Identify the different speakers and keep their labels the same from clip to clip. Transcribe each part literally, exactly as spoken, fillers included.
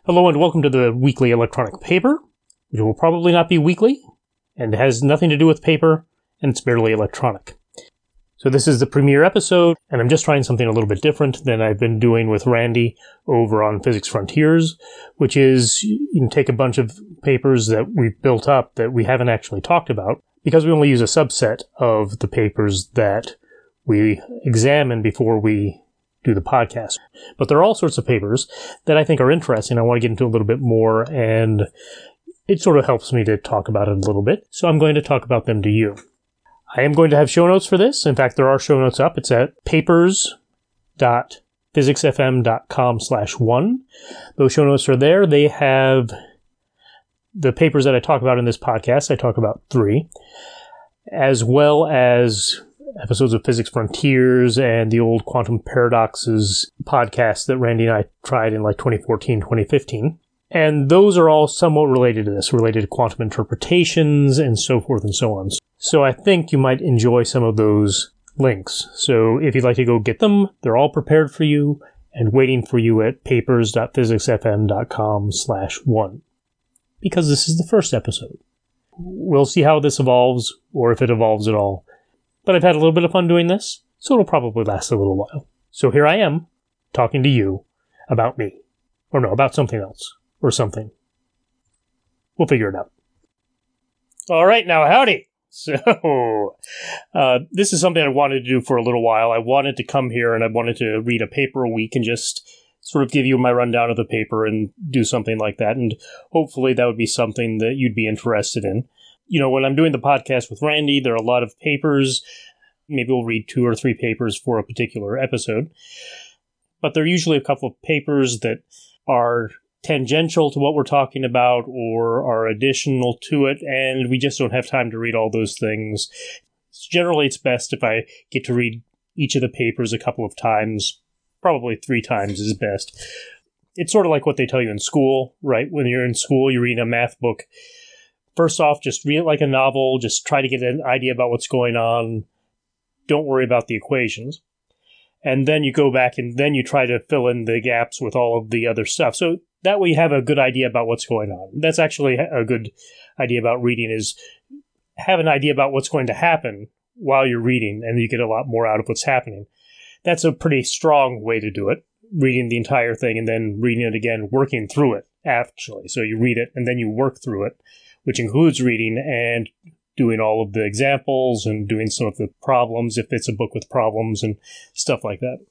Speaker 1: Hello and welcome to the weekly electronic paper, which will probably not be weekly, and has nothing to do with paper, and it's barely electronic. So this is the premiere episode, and I'm just trying something a little bit different than I've been doing with Randy over on Physics Frontiers, which is you can take a bunch of papers that we've built up that we haven't actually talked about, because we only use a subset of the papers that we examine before we do the podcast. But there are all sorts of papers that I think are interesting. I want to get into a little bit more, and it sort of helps me to talk about it a little bit. So I'm going to talk about them to you. I am going to have show notes for this. In fact, there are show notes up. It's at papers.physicsfm.com slash one. Those show notes are there. They have the papers that I talk about in this podcast. I talk about three, as well as episodes of Physics Frontiers and the old Quantum Paradoxes podcast that Randy and I tried in like twenty fourteen, twenty fifteen. And those are all somewhat related to this, related to quantum interpretations and so forth and so on. So I think you might enjoy some of those links. So if you'd like to go get them, they're all prepared for you and waiting for you at papers.physicsfm.com slash one. Because this is the first episode. We'll see how this evolves, or if it evolves at all. But I've had a little bit of fun doing this, so it'll probably last a little while. So here I am, talking to you about me. Or no, about something else. Or something. We'll figure it out. All right, now howdy. So, uh, this is something I wanted to do for a little while. I wanted to come here and I wanted to read a paper a week and just sort of give you my rundown of the paper and do something like that. And hopefully that would be something that you'd be interested in. You know, when I'm doing the podcast with Randy, there are a lot of papers. Maybe we'll read two or three papers for a particular episode. But there are usually a couple of papers that are tangential to what we're talking about or are additional to it, and we just don't have time to read all those things. Generally, it's best if I get to read each of the papers a couple of times. Probably three times is best. It's sort of like what they tell you in school, right? When you're in school, you're reading a math book. First off, just read it like a novel. Just try to get an idea about what's going on. Don't worry about the equations. And then you go back and then you try to fill in the gaps with all of the other stuff. So that way you have a good idea about what's going on. That's actually a good idea about reading, is have an idea about what's going to happen while you're reading, and you get a lot more out of what's happening. That's a pretty strong way to do it, reading the entire thing and then reading it again, working through it, actually. So you read it and then you work through it, which includes reading and doing all of the examples and doing some of the problems, if it's a book with problems and stuff like that.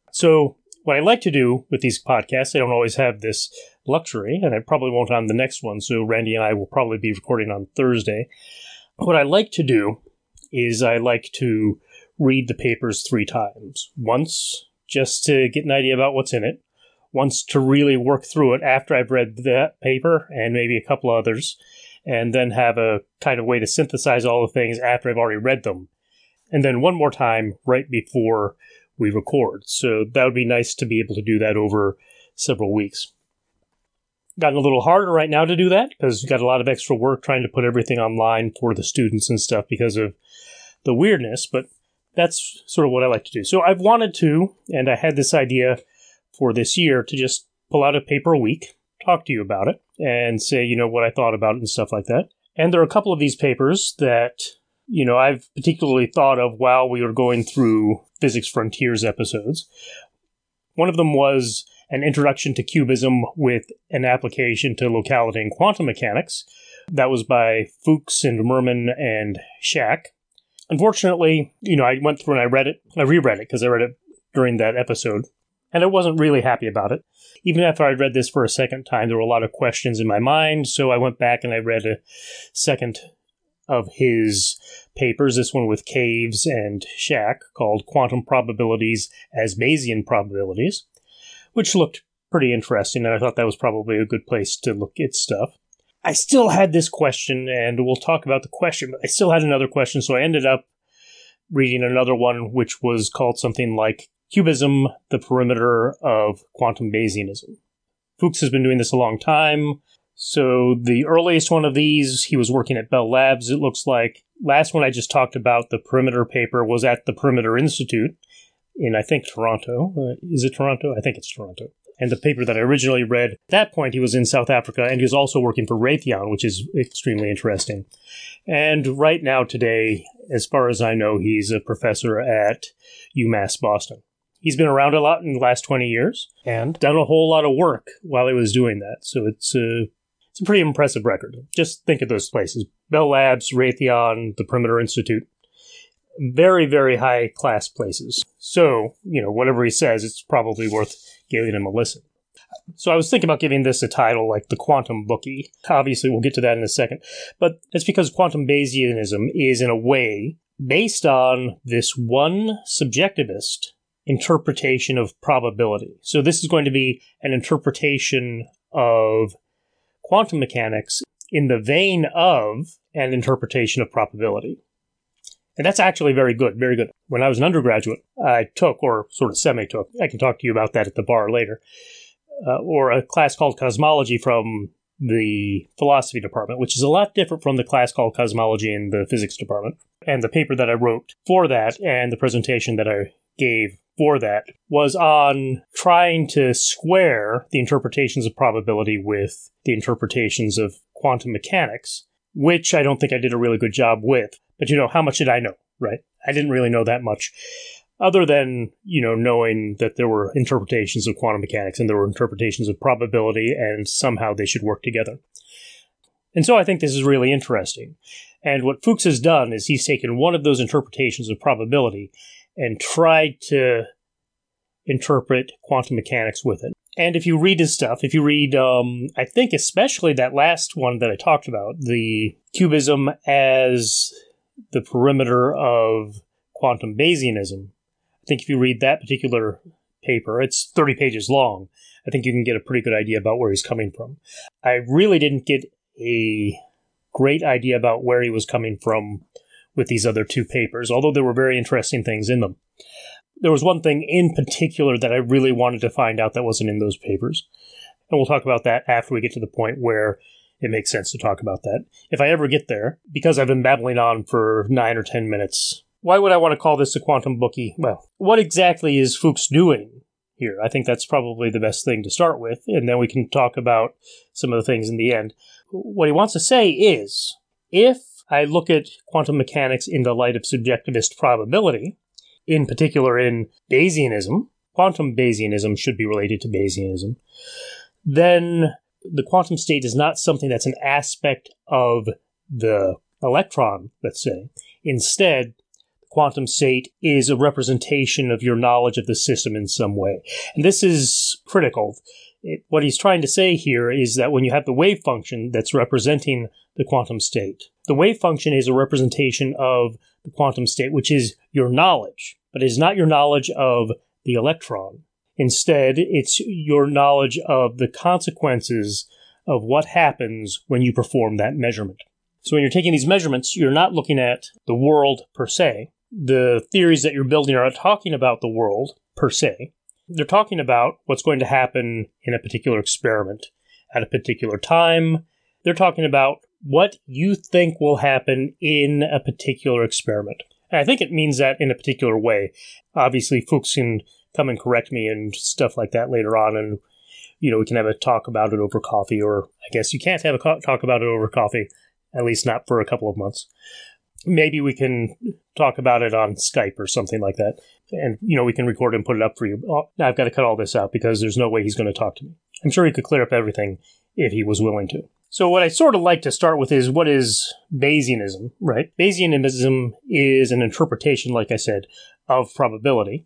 Speaker 1: So what I like to do with these podcasts, I don't always have this luxury, and I probably won't on the next one, so Randy and I will probably be recording on Thursday. What I like to do is I like to read the papers three times. Once, just to get an idea about what's in it. Once, to really work through it after I've read that paper, and maybe a couple others. And then have a kind of way to synthesize all the things after I've already read them. And then one more time right before we record. So that would be nice to be able to do that over several weeks. Gotten a little harder right now to do that because we've got a lot of extra work trying to put everything online for the students and stuff because of the weirdness, but that's sort of what I like to do. So I've wanted to, and I had this idea for this year, to just pull out a paper a week, talk to you about it, and say, you know, what I thought about it and stuff like that. And there are a couple of these papers that, you know, I've particularly thought of while we were going through Physics Frontiers episodes. One of them was an introduction to cubism with an application to locality and quantum mechanics. That was by Fuchs and Merman and Schack. Unfortunately, you know, I went through and I read it. I reread it because I read it during that episode. And I wasn't really happy about it. Even after I read this for a second time, there were a lot of questions in my mind, so I went back and I read a second of his papers, this one with Caves and Schack, called Quantum Probabilities as Bayesian Probabilities, which looked pretty interesting, and I thought that was probably a good place to look at stuff. I still had this question, and we'll talk about the question, but I still had another question, so I ended up reading another one, which was called something like Cubism, the Perimeter of Quantum Bayesianism. Fuchs has been doing this a long time. So the earliest one of these, he was working at Bell Labs, it looks like. Last one I just talked about, the Perimeter paper, was at the Perimeter Institute in, I think, Toronto. Uh, is it Toronto? I think it's Toronto. And the paper that I originally read, at that point he was in South Africa, and he was also working for Raytheon, which is extremely interesting. And right now today, as far as I know, he's a professor at UMass Boston. He's been around a lot in the last twenty years and done a whole lot of work while he was doing that. So it's a, it's a pretty impressive record. Just think of those places. Bell Labs, Raytheon, the Perimeter Institute. Very, very high-class places. So, you know, whatever he says, it's probably worth giving him a listen. So I was thinking about giving this a title like The Quantum Bookie. Obviously, we'll get to that in a second. But it's because quantum Bayesianism is, in a way, based on this one subjectivist interpretation of probability. So this is going to be an interpretation of quantum mechanics in the vein of an interpretation of probability. And that's actually very good, very good. When I was an undergraduate, I took, or sort of semi-took, I can talk to you about that at the bar later, uh, or a class called Cosmology from the philosophy department, which is a lot different from the class called Cosmology in the physics department. And the paper that I wrote for that and the presentation that I gave for that was on trying to square the interpretations of probability with the interpretations of quantum mechanics, which I don't think I did a really good job with. But, you know, how much did I know, right? I didn't really know that much, other than, you know, knowing that there were interpretations of quantum mechanics and there were interpretations of probability, and somehow they should work together. And so I think this is really interesting. And what Fuchs has done is he's taken one of those interpretations of probability and tried to interpret quantum mechanics with it. And if you read his stuff, if you read, um, I think especially that last one that I talked about, the cubism as the perimeter of quantum Bayesianism, I think if you read that particular paper, it's thirty pages long, I think you can get a pretty good idea about where he's coming from. I really didn't get a great idea about where he was coming from with these other two papers, although there were very interesting things in them. There was one thing in particular that I really wanted to find out that wasn't in those papers. And we'll talk about that after we get to the point where it makes sense to talk about that. If I ever get there, because I've been babbling on for nine or ten minutes, why would I want to call this a quantum bookie? Well, what exactly is Fuchs doing here? I think that's probably the best thing to start with, and then we can talk about some of the things in the end. What he wants to say is, if I look at quantum mechanics in the light of subjectivist probability, in particular in Bayesianism, quantum Bayesianism should be related to Bayesianism, then the quantum state is not something that's an aspect of the electron, let's say. Instead, the quantum state is a representation of your knowledge of the system in some way. And this is critical. It, what he's trying to say here is that when you have the wave function that's representing the quantum state, the wave function is a representation of the quantum state, which is your knowledge, but it is not your knowledge of the electron. Instead, it's your knowledge of the consequences of what happens when you perform that measurement. So when you're taking these measurements, you're not looking at the world per se. The theories that you're building are not talking about the world per se. They're talking about what's going to happen in a particular experiment at a particular time. They're talking about what you think will happen in a particular experiment. And I think it means that in a particular way. Obviously, Fuchs can come and correct me and stuff like that later on, and you know we can have a talk about it over coffee, or I guess you can't have a co- talk about it over coffee, at least not for a couple of months. Maybe we can talk about it on Skype or something like that, and you know we can record and put it up for you. Oh, I've got to cut all this out because there's no way he's going to talk to me. I'm sure he could clear up everything if he was willing to. So what I sort of like to start with is, what is Bayesianism, right? Bayesianism is an interpretation, like I said, of probability.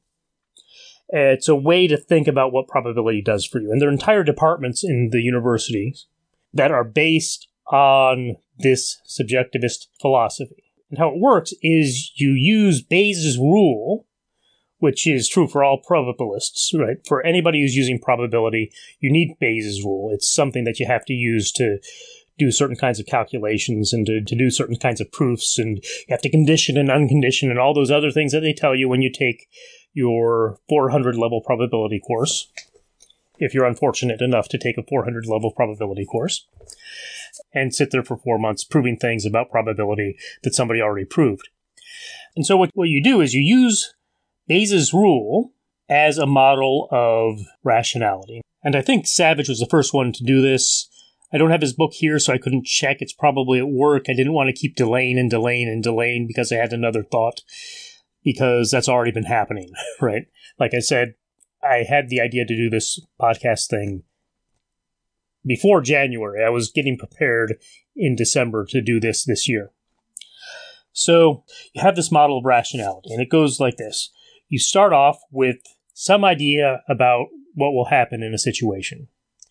Speaker 1: It's a way to think about what probability does for you. And there are entire departments in the universities that are based on this subjectivist philosophy. And how it works is you use Bayes' rule, which is true for all probabilists, right? For anybody who's using probability, you need Bayes' rule. It's something that you have to use to do certain kinds of calculations and to, to do certain kinds of proofs, and you have to condition and uncondition and all those other things that they tell you when you take your four hundred level probability course, if you're unfortunate enough to take a four hundred level probability course, and sit there for four months proving things about probability that somebody already proved. And so what, what you do is you use Bayes' rule as a model of rationality. And I think Savage was the first one to do this. I don't have his book here, so I couldn't check. It's probably at work. I didn't want to keep delaying and delaying and delaying because I had another thought, because that's already been happening, right? Like I said, I had the idea to do this podcast thing before January. I was getting prepared in December to do this this year. So you have this model of rationality, and it goes like this. You start off with some idea about what will happen in a situation.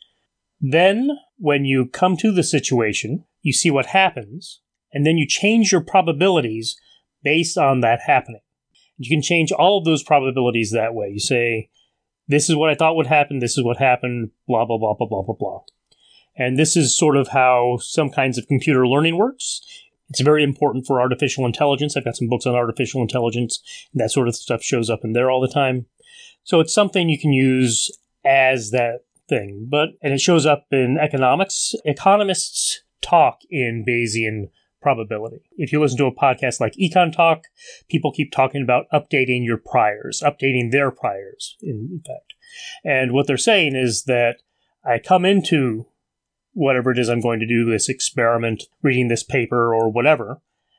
Speaker 1: Then, when you come to the situation, you see what happens, and then you change your probabilities based on that happening. You can change all of those probabilities that way. You say, this is what I thought would happen, this is what happened, blah, blah, blah, blah, blah, blah, blah. And this is sort of how some kinds of computer learning works. It's very important for artificial intelligence. I've got some books on artificial intelligence, and that sort of stuff shows up in there all the time. So it's something you can use as that thing. But, and it shows up in economics. Economists talk in Bayesian probability. If you listen to a podcast like Econ Talk, people keep talking about updating your priors, updating their priors, in fact. And what they're saying is that I come into whatever it is I'm going to do, this experiment, reading this paper or whatever,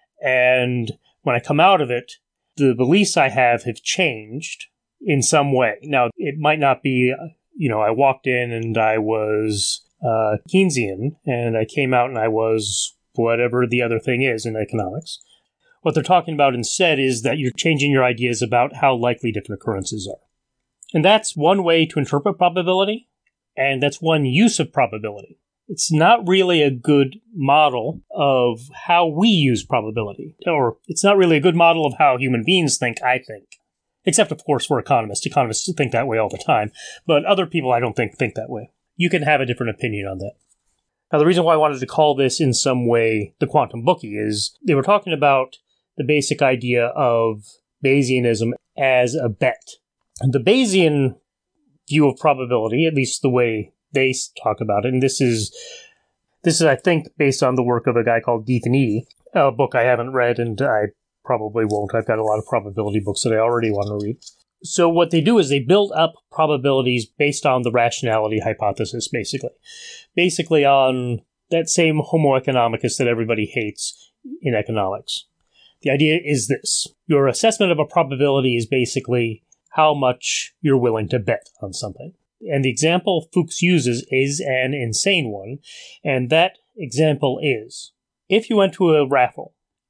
Speaker 1: and when I come out of it, the beliefs I have have changed in some way. Now, it might not be, you know, I walked in and I was uh, Keynesian, and I came out and I was whatever the other thing is in economics. What they're talking about instead is that you're changing your ideas about how likely different occurrences are. And that's one way to interpret probability, and that's one use of probability. It's not really a good model of how we use probability, or it's not really a good model of how human beings think, I think. Except, of course, for economists. Economists think that way all the time. But other people, I don't think, think that way. You can have a different opinion on that. Now, the reason why I wanted to call this in some way the quantum bookie is they were talking about the basic idea of Bayesianism as a bet. And the Bayesian view of probability, at least the way they talk about it, and this is, this is, I think, based on the work of a guy called Ethan Eadie, a book I haven't read, and I probably won't. I've got a lot of probability books that I already want to read. So what they do is they build up probabilities based on the rationality hypothesis, basically. Basically on that same homo economicus that everybody hates in economics. The idea is this. Your assessment of a probability is basically how much you're willing to bet on something. And the example Fuchs uses is an insane one, and that example is, if you went to a raffle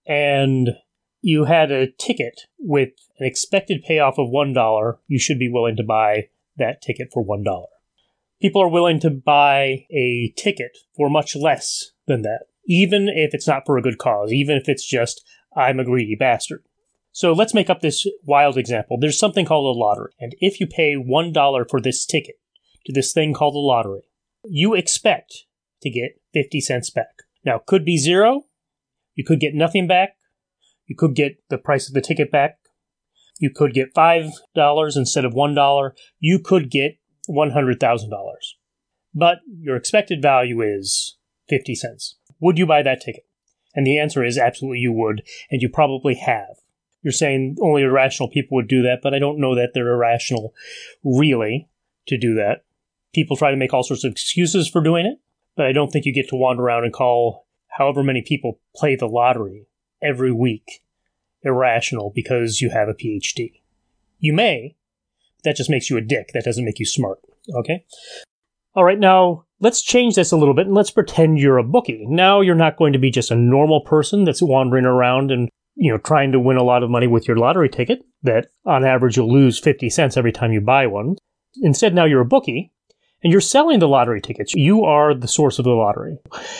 Speaker 1: and you had a ticket with an expected payoff of one dollar, you should be willing to buy that ticket for one dollar. People are willing to buy a ticket for much less than that, even if it's not for a good cause, even if it's just, I'm a greedy bastard. So let's make up this wild example. There's something called a lottery, and if you pay one dollar for this ticket to this thing called a lottery, you expect to get fifty cents back. Now, it could be zero, you could get nothing back, you could get the price of the ticket back, you could get five dollars instead of one dollar, you could get one hundred thousand dollars. But your expected value is fifty cents. Would you buy that ticket? And the answer is absolutely you would, and you probably have. You're saying only irrational people would do that, but I don't know that they're irrational really to do that. People try to make all sorts of excuses for doing it, but I don't think you get to wander around and call however many people play the lottery every week irrational because you have a P H D. You may, but that just makes you a dick. That doesn't make you smart, okay? All right, now let's change this a little bit and let's pretend you're a bookie. Now you're not going to be just a normal person that's wandering around and, you know, trying to win a lot of money with your lottery ticket that on average you'll lose fifty cents every time you buy one. Instead, now you're a bookie and you're selling the lottery tickets. You are the source of the lottery.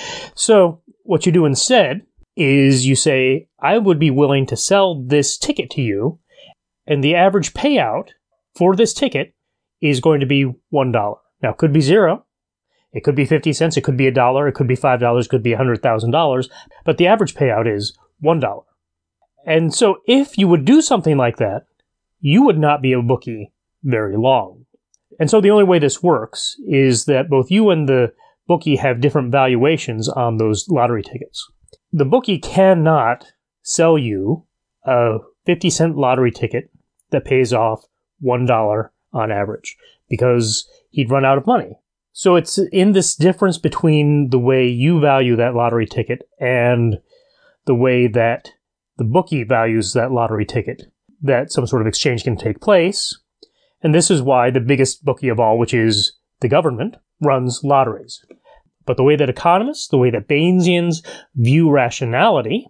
Speaker 1: So what you do instead is you say, I would be willing to sell this ticket to you, and the average payout for this ticket is going to be one dollar. Now, it could be zero. It could be fifty cents. It could be a dollar. It could be five dollars. It could be one hundred thousand dollars. But the average payout is one dollar. And so if you would do something like that, you would not be a bookie very long. And so the only way this works is that both you and the bookie have different valuations on those lottery tickets. The bookie cannot sell you a fifty cent lottery ticket that pays off one dollar on average. because he'd run out of money. So it's in this difference between the way you value that lottery ticket and the way that the bookie values that lottery ticket that some sort of exchange can take place. And this is why the biggest bookie of all, which is the government, runs lotteries. But the way that economists, the way that Bayesians view rationality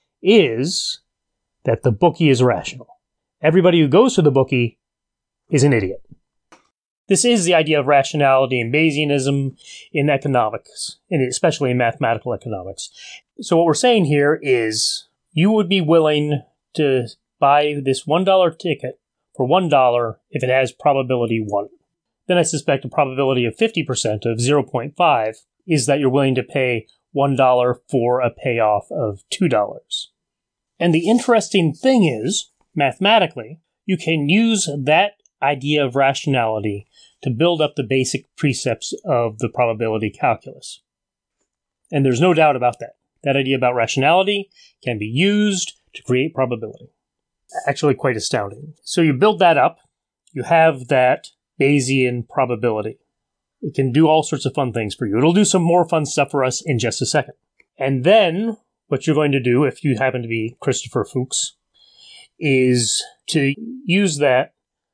Speaker 1: is that the bookie is rational. Everybody who goes to the bookie is an idiot. This is the idea of rationality in Bayesianism, in economics, and especially in mathematical economics. So what we're saying here is you would be willing to buy this one dollar ticket for one dollar if it has probability one. Then I suspect a probability of fifty percent of zero point five is that you're willing to pay one dollar for a payoff of two dollars. And the interesting thing is, mathematically, you can use that idea of rationality to build up the basic precepts of the probability calculus. And there's no doubt about that. That idea about rationality can be used to create probability. Actually quite astounding. So you build that up, you have that Bayesian probability. It can do all sorts of fun things for you. It'll do some more fun stuff for us in just a second. And then what you're going to do, if you happen to be Christopher Fuchs, is to use that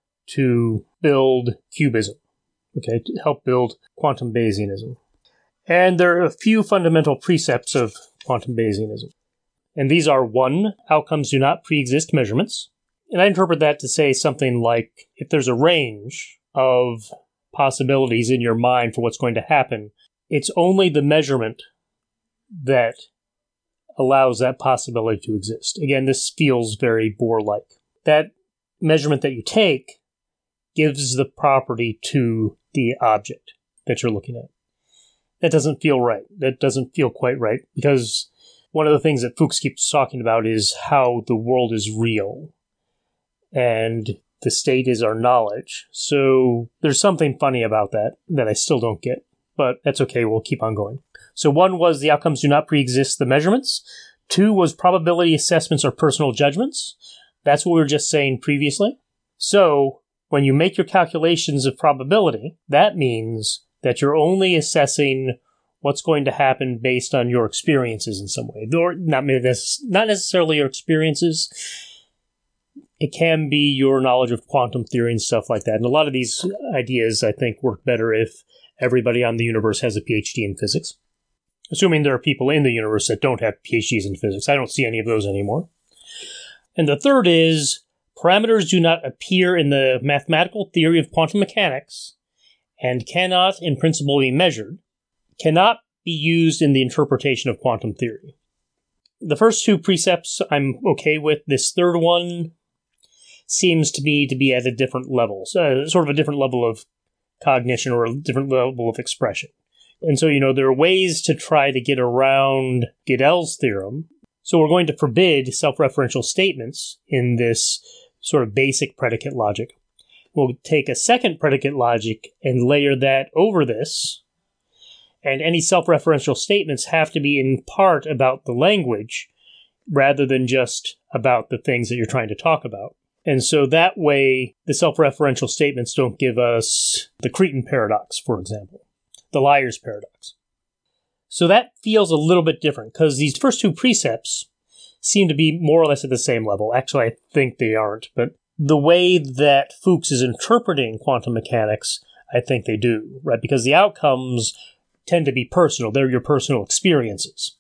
Speaker 1: to build cubism, okay, to help build quantum Bayesianism. And there are a few fundamental precepts of quantum Bayesianism. And these are, one, outcomes do not pre-exist measurements. And I interpret that to say something like, if there's a range of possibilities in your mind for what's going to happen, it's only the measurement that allows that possibility to exist. Again, this feels very Bohr-like. That measurement that you take gives the property to the object that you're looking at. That doesn't feel right. That doesn't feel quite right, because one of the things that Fuchs keeps talking about is how the world is real, and the state is our knowledge. So there's something funny about that that I still don't get, but that's okay. We'll keep on going. So one was the outcomes do not pre-exist the measurements. Two was probability assessments or personal judgments. That's what we were just saying previously. So when you make your calculations of probability, that means that you're only assessing what's going to happen based on your experiences in some way. Or not, not necessarily your experiences. It can be your knowledge of quantum theory and stuff like that. And a lot of these ideas, I think, work better if everybody on the universe has a P H D in physics. Assuming there are people in the universe that don't have P H Ds in physics. I don't see any of those anymore. And the third is, parameters do not appear in the mathematical theory of quantum mechanics and cannot, in principle, be measured, cannot be used in the interpretation of quantum theory. The first two precepts I'm okay with. This third one seems to me to be at a different level, so sort of a different level of cognition or a different level of expression. And so, you know, there are ways to try to get around Gödel's theorem. So we're going to forbid self-referential statements in this sort of basic predicate logic. We'll take a second predicate logic and layer that over this. And any self-referential statements have to be in part about the language rather than just about the things that you're trying to talk about. And so that way, the self-referential statements don't give us the Cretan paradox, for example, the liar's paradox. So that feels a little bit different, because these first two precepts seem to be more or less at the same level. Actually, I think they aren't, but the way that Fuchs is interpreting quantum mechanics, I think they do, right? Because the outcomes tend to be personal. They're your personal experiences.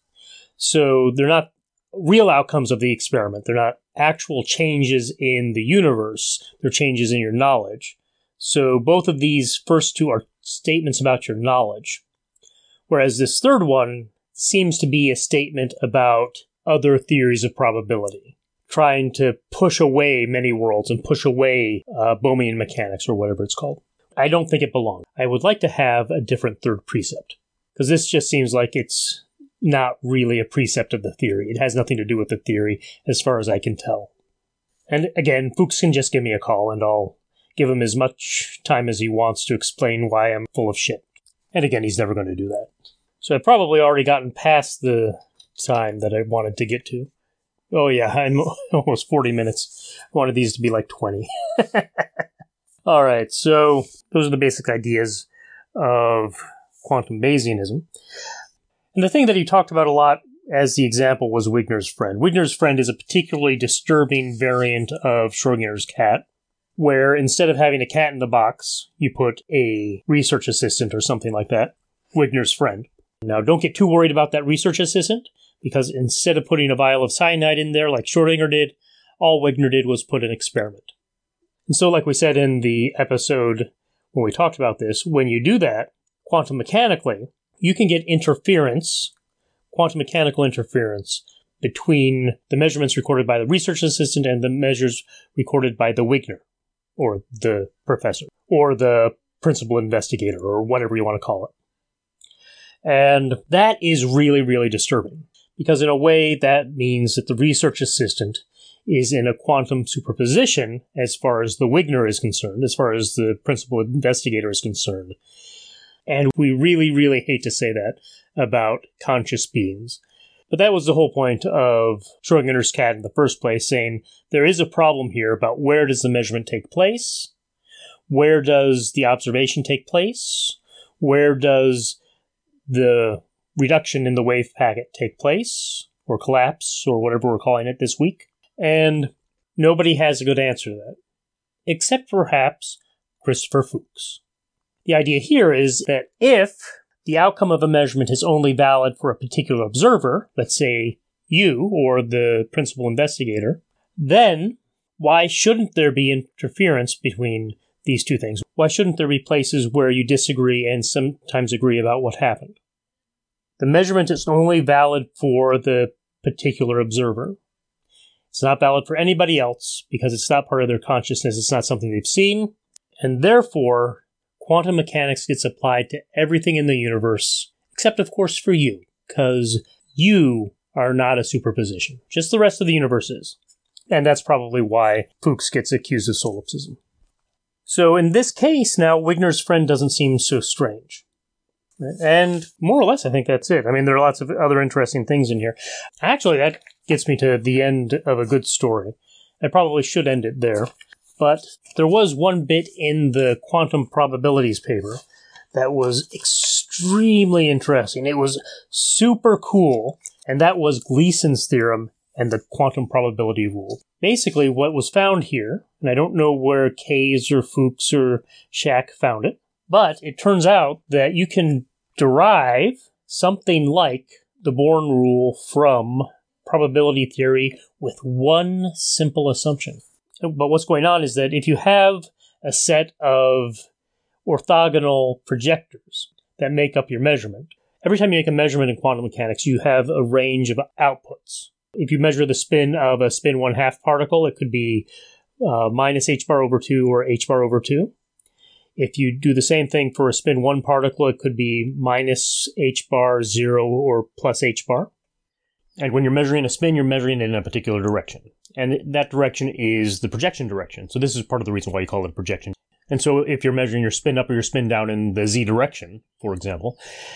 Speaker 1: So they're not real outcomes of the experiment. They're not actual changes in the universe. They're changes in your knowledge. So both of these first two are statements about your knowledge. Whereas this third one seems to be a statement about other theories of probability, trying to push away many worlds and push away uh, Bohmian mechanics or whatever it's called. I don't think it belongs. I would like to have a different third precept, because this just seems like it's not really a precept of the theory. It has nothing to do with the theory, as far as I can tell. And again, Fuchs can just give me a call, and I'll give him as much time as he wants to explain why I'm full of shit. And again, he's never going to do that. So I've probably already gotten past the time that I wanted to get to. Oh yeah, I'm almost forty minutes. I wanted these to be like twenty. uh, All right, so those are the basic ideas of quantum Bayesianism. And the thing that he talked about a lot as the example was Wigner's friend. Wigner's friend is a particularly disturbing variant of Schrodinger's cat, where instead of having a cat in the box, you put a research assistant or something like that, Wigner's friend. Now, don't get too worried about that research assistant, because instead of putting a vial of cyanide in there like Schrodinger did, all Wigner did was put an experiment. And so, like we said in the episode when we talked about this, when you do that, quantum mechanically, you can get interference, quantum mechanical interference, between the measurements recorded by the research assistant and the measures recorded by the Wigner, or the professor, or the principal investigator, or whatever you want to call it. And that is really, really disturbing, because in a way that means that the research assistant is in a quantum superposition as far as the Wigner is concerned, as far as the principal investigator is concerned. And we really, really hate to say that about conscious beings. But that was the whole point of Schrodinger's cat in the first place, saying there is a problem here about where does the measurement take place? Where does the observation take place? Where does the reduction in the wave packet take place? Or collapse, or whatever we're calling it this week? And nobody has a good answer to that. Except perhaps Christopher Fuchs. The idea here is that if the outcome of a measurement is only valid for a particular observer, let's say you or the principal investigator, then why shouldn't there be interference between these two things? Why shouldn't there be places where you disagree and sometimes agree about what happened? The measurement is only valid for the particular observer. It's not valid for anybody else because it's not part of their consciousness. It's not something they've seen. And therefore, quantum mechanics gets applied to everything in the universe, except, of course, for you, because you are not a superposition. Just the rest of the universe is. And that's probably why Fuchs gets accused of solipsism. So in this case, now, Wigner's friend doesn't seem so strange. And more or less, I think that's it. I mean, there are lots of other interesting things in here. Actually, that gets me to the end of a good story. I probably should end it there. But there was one bit in the quantum probabilities paper that was extremely interesting. It was super cool, and that was Gleason's theorem and the quantum probability rule. Basically, what was found here, and I don't know where Kayes or Fuchs or Schack found it, but it turns out that you can derive something like the Born rule from probability theory with one simple assumption. But what's going on is that if you have a set of orthogonal projectors that make up your measurement, every time you make a measurement in quantum mechanics, you have a range of outputs. If you measure the spin of a spin one-half particle, it could be uh, minus h bar over two or h bar over two. If you do the same thing for a spin one particle, it could be minus h bar zero or plus h bar. And when you're measuring a spin, you're measuring it in a particular direction. And that direction is the projection direction. So this is part of the reason why you call it a projection. And so if you're measuring your spin up or your spin down in the z direction, for example,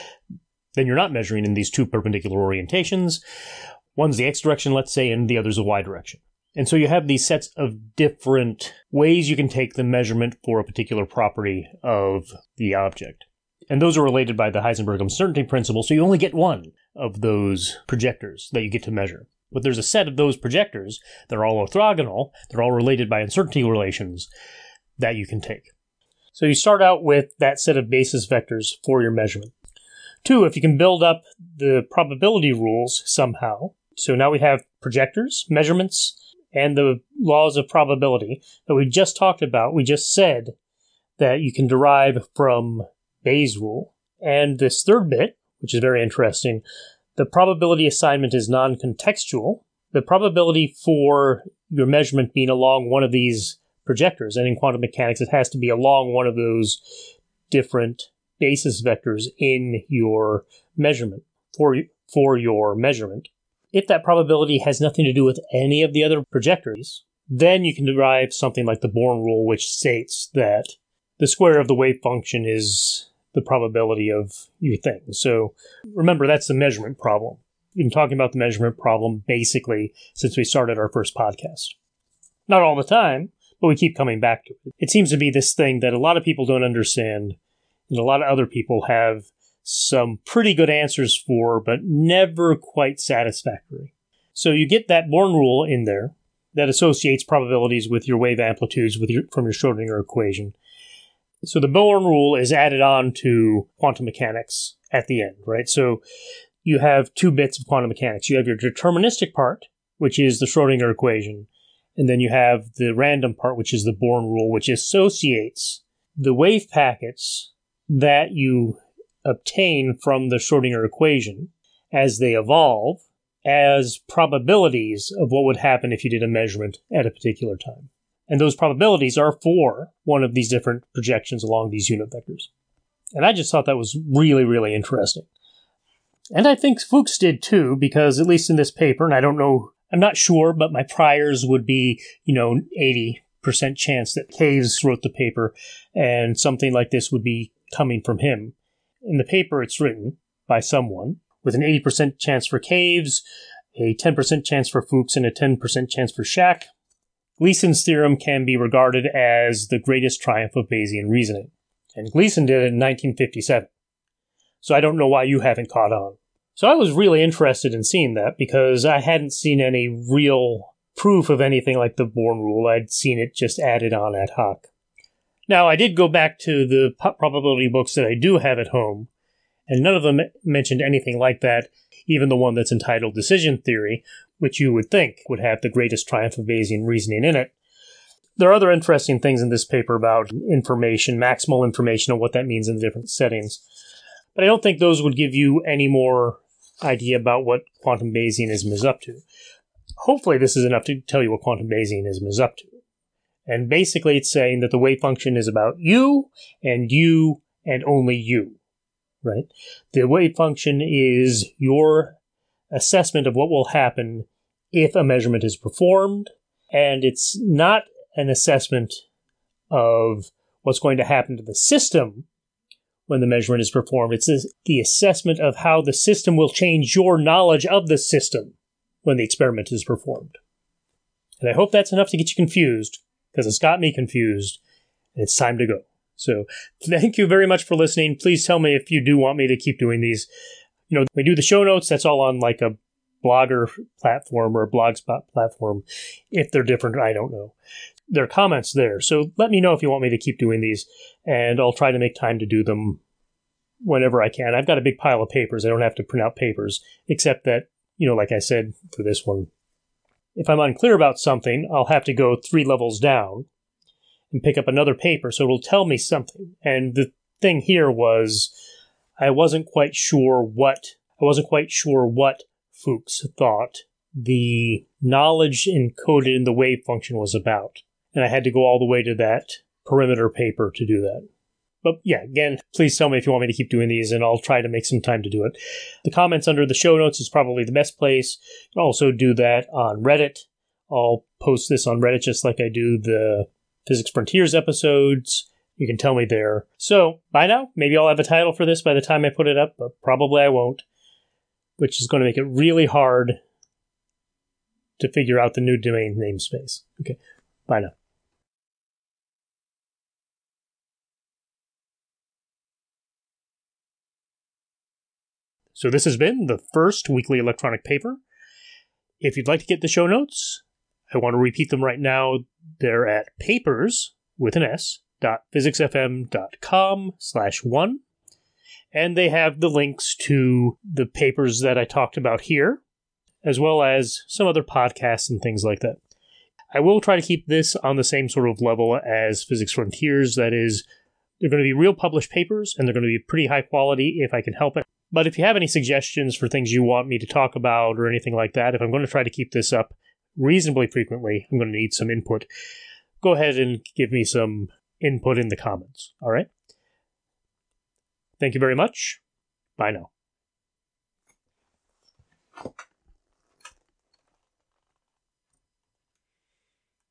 Speaker 1: then you're not measuring in these two perpendicular orientations. One's the x direction, let's say, and the other's the y direction. And so you have these sets of different ways you can take the measurement for a particular property of the object. And those are related by the Heisenberg uncertainty principle, so you only get one of those projectors that you get to measure. But there's a set of those projectors that are all orthogonal, they're all related by uncertainty relations that you can take. So you start out with that set of basis vectors for your measurement. Two, if you can build up the probability rules somehow, so now we have projectors, measurements, and the laws of probability that we just talked about. We just said that you can derive from Bayes' rule. And this third bit, which is very interesting, the probability assignment is non-contextual. The probability for your measurement being along one of these projectors, and in quantum mechanics, it has to be along one of those different basis vectors in your measurement, for, for your measurement. If that probability has nothing to do with any of the other projectors, then you can derive something like the Born rule, which states that the square of the wave function is the probability of your thing. So remember, that's the measurement problem. We've been talking about the measurement problem basically since we started our first podcast. Not all the time, but we keep coming back to it. It seems to be this thing that a lot of people don't understand, and a lot of other people have some pretty good answers for, but never quite satisfactory. So you get that Born rule in there that associates probabilities with your wave amplitudes with your, from your Schrodinger equation. So the Born rule is added on to quantum mechanics at the end, right? So you have two bits of quantum mechanics. You have your deterministic part, which is the Schrodinger equation, and then you have the random part, which is the Born rule, which associates the wave packets that you obtain from the Schrodinger equation as they evolve as probabilities of what would happen if you did a measurement at a particular time. And those probabilities are for one of these different projections along these unit vectors. And I just thought that was really, really interesting. And I think Fuchs did too, because at least in this paper, and I don't know, I'm not sure, but my priors would be, you know, eighty percent chance that Caves wrote the paper, and something like this would be coming from him. In the paper, it's written by someone with an eighty percent chance for Caves, a ten percent chance for Fuchs, and a ten percent chance for Schack. Gleason's theorem can be regarded as the greatest triumph of Bayesian reasoning. And Gleason did it in nineteen fifty-seven. So I don't know why you haven't caught on. So I was really interested in seeing that because I hadn't seen any real proof of anything like the Born rule. I'd seen it just added on ad hoc. Now, I did go back to the probability books that I do have at home, and none of them mentioned anything like that, even the one that's entitled Decision Theory, which you would think would have the greatest triumph of Bayesian reasoning in it. There are other interesting things in this paper about information, maximal information, and what that means in different settings. But I don't think those would give you any more idea about what quantum Bayesianism is up to. Hopefully this is enough to tell you what quantum Bayesianism is up to. And basically it's saying that the wave function is about you, and you, and only you. Right? The wave function is your assessment of what will happen if a measurement is performed, and it's not an assessment of what's going to happen to the system when the measurement is performed. It's the assessment of how the system will change your knowledge of the system when the experiment is performed. And I hope that's enough to get you confused, because it's got me confused, and it's time to go. So thank you very much for listening. Please tell me if you do want me to keep doing these. You know, we do the show notes. That's all on like a Blogger platform or a Blogspot platform. If they're different, I don't know. There are comments there. So let me know if you want me to keep doing these, and I'll try to make time to do them whenever I can. I've got a big pile of papers. I don't have to print out papers, except that, you know, like I said for this one, if I'm unclear about something, I'll have to go three levels down and pick up another paper, so it'll tell me something. And the thing here was, I wasn't quite sure what, I wasn't quite sure what Fuchs thought the knowledge encoded in the wave function was about. And I had to go all the way to that perimeter paper to do that. But yeah, again, please tell me if you want me to keep doing these, and I'll try to make some time to do it. The comments under the show notes is probably the best place. You can also do that on Reddit. I'll post this on Reddit just like I do the Physics Frontiers episodes. You can tell me there. So, bye now. Maybe I'll have a title for this by the time I put it up, but probably I won't, which is going to make it really hard to figure out the new domain namespace. Okay, bye now. So this has been the first weekly electronic paper. If you'd like to get the show notes, I want to repeat them right now. They're at papers, with an S, dot physicsfm.com slash one. And they have the links to the papers that I talked about here, as well as some other podcasts and things like that. I will try to keep this on the same sort of level as Physics Frontiers. That is, they're going to be real published papers, and they're going to be pretty high quality if I can help it. But if you have any suggestions for things you want me to talk about or anything like that, if I'm going to try to keep this up reasonably frequently, I'm going to need some input. Go ahead and give me some input in the comments. All right? Thank you very much. Bye now.